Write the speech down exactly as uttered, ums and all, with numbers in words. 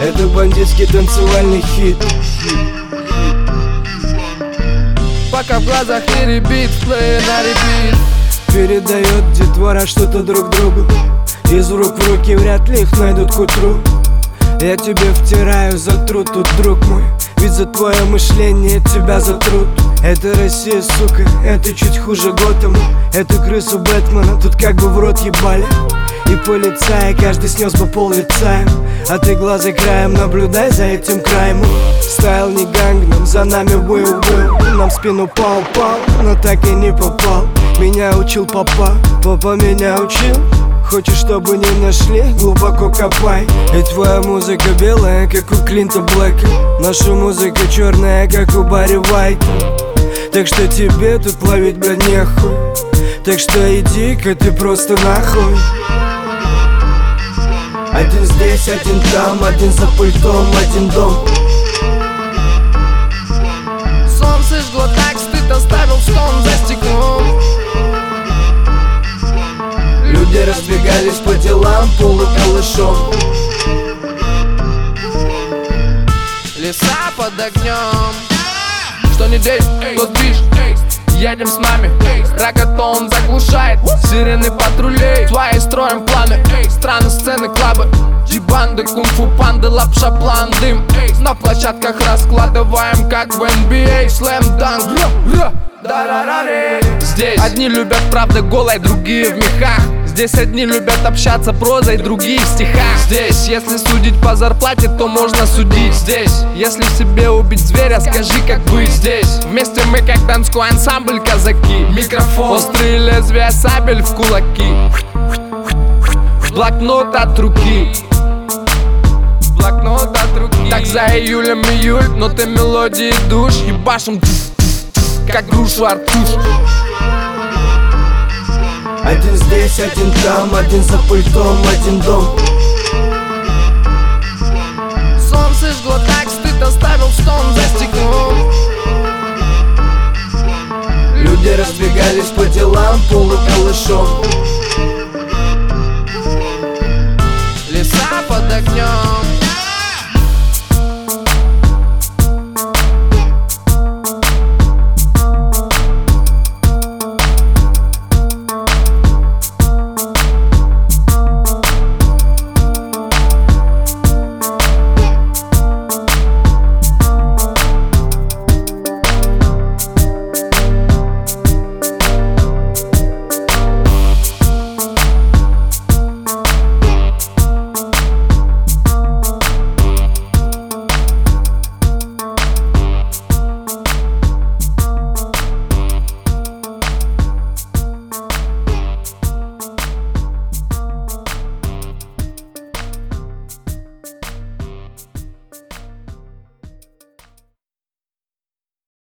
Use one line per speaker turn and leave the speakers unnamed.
Это бандитский танцевальный хит.
Пока в глазах не ребит, плей на репит.
Передает детвора что-то друг другу. Из рук в руки вряд ли их найдут к утру. Я тебе втираю за труд тут, друг мой. Ведь за твое мышление тебя затрут. Это Россия, сука, это чуть хуже Готэма. Это крысу Бэтмена тут как бы в рот ебали. И полицаи каждый снес бы пол лица им. А ты глаза краем наблюдай за этим краем. Стайл не гангнам, за нами will-will. Нам в спину пау-пау, но так и не попал. Меня учил папа, папа меня учил. Хочешь, чтобы не нашли, глубоко копай. И твоя музыка белая, как у Клинта Блэка. Наша музыка черная, как у Барри Уайта. Так что тебе тут ловить, блядь, нехуй. Так что иди-ка ты просто нахуй. Один здесь, один там, один за пультом, один дом.
Солнце жгло так, стыд оставил стон за стеклом.
Люди разбегались по делам полукалышом.
Леса под огнем. Что не день, тот движ. Едем с нами, ракотон заглушает. Сирены патрулей, свои строим планы. Страны, сцены, клабы, джибанды, кунг-фу панды, лапша, план, дым. На площадках раскладываем, как в эн би эй. Слэм данк. Здесь одни любят правды голой, другие в мехах. Здесь одни любят общаться прозой, другие в стихах. Здесь, если судить по зарплате, то можно судить. Здесь, если в себе убить зверя, скажи, как быть. Здесь, вместе мы как донской ансамбль казаки. Микрофон, острые лезвия сабель в кулаки. Блокнот от руки. Блокнот от руки. Так за июлем июль, ноты мелодии душ. Ебашим, как грушу артуш.
Один здесь, один там, один за пультом, один дом.
Солнце жгло так, стыд оставил стон за стеклом.
Люди разбегались по делам полукалышом.
Леса под огнем.